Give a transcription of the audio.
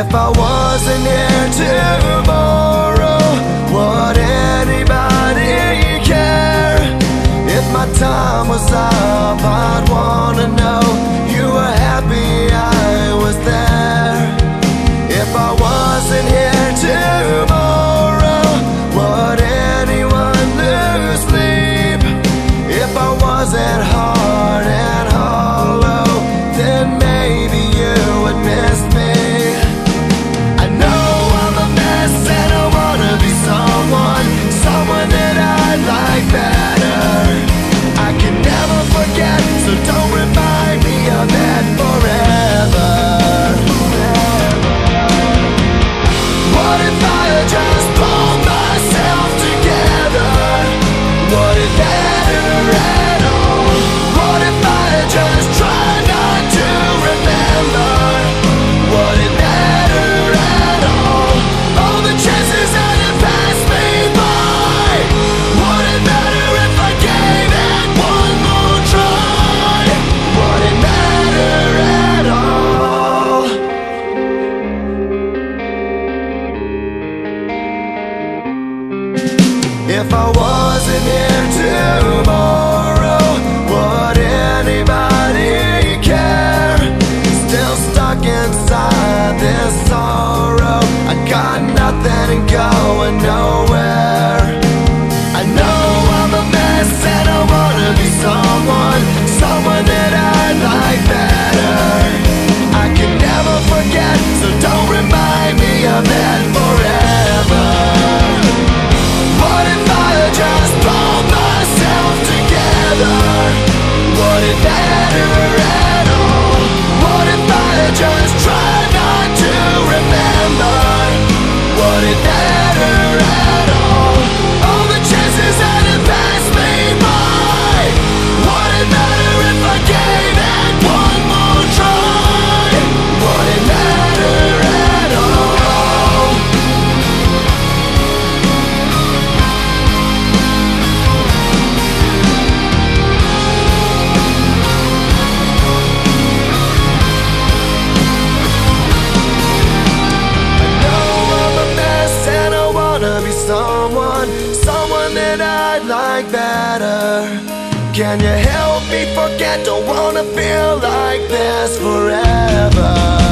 If I wasn't here tomorrow, would anybody care? If my time was up, I'd wanna know you were happy I was there. If I wasn't here tomorrow, would anyone lose sleep? If I wasn't hard and hollow, then maybe you would miss me. I know I'm a mess and I wanna be someone that I'd like better. I can never forget, so don't remind me of that forever. What if I had just pulled myself together? Would it matter at all? What if I had just tried not to remember? Would it matter at all? All the chances that had passed me by. Would it matter if I gave it one more try? Would it matter at all? If I wasn't here tomorrow, would anybody care? Still stuck inside this sorrow, I got nothing and going nowhere. I know I'm a mess and I wanna be someone that I'd like better. I can never forget, so don't remind me of that forever. What if I had just pulled myself together? Would it matter at all? What if I had just tried not to remember? Would it matter at all? All the chances that had passed me by. Would it matter if I gave it one more try? Would it matter at all? Someone that I'd like better. Can you help me forget? Don't wanna feel like this forever.